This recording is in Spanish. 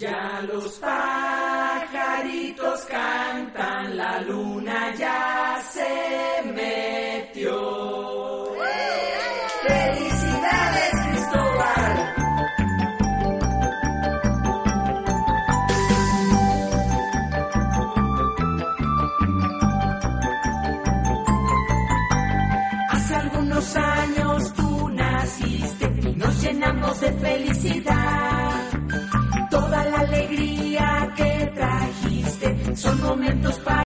Ya los pajaritos cantan, la luna ya se metió. ¡Felicidades, Cristóbal! Hace algunos años tú naciste y nos llenamos de felicidad. Toda la alegría que trajiste son momentos para